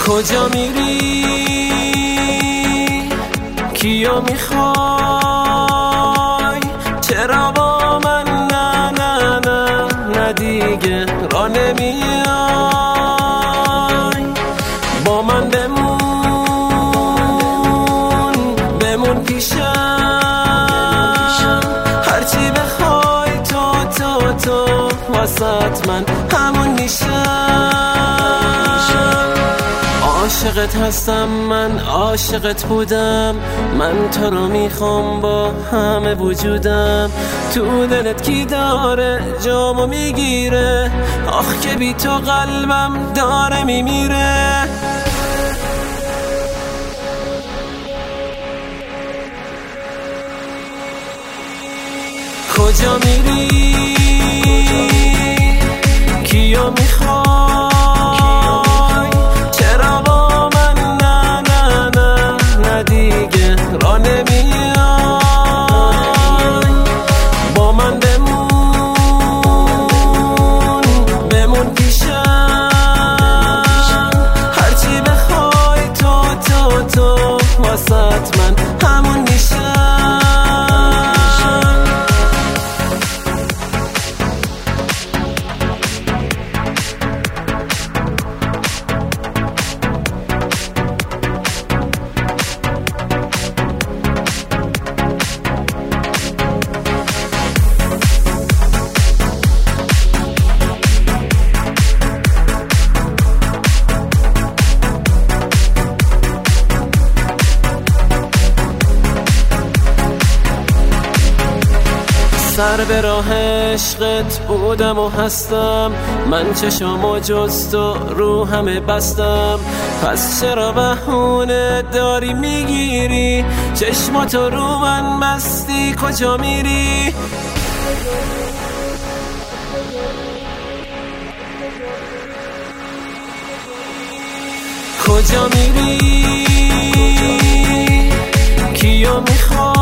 کجا میری؟ کیو میخوای؟ چرا با من نه نه نه نه دیگه را نمیای؟ با من بمون پیشم، هرچی بخوای تو واسط من همون میشم. عاشقت هستم من، عاشقت بودم من، تو رو میخوام با همه وجودم. تو دلت کی داره جامو میگیره؟ آخ که بی تو قلبم داره میمیره. کجا میری؟ کیو میخوای؟ چرا با من نه نه نه نه دیگه را نمیای؟ با من بمون پیشم، هرچی بخوای تو واسط من همون میشم. سر به راه عشقت بودم و هستم، من چشمو جز تو رو همه بستم. پس چرا بهونه داری میگیری؟ چشماتو رو من بستی، کجا میری؟ کجا میری؟ کیو میخوای؟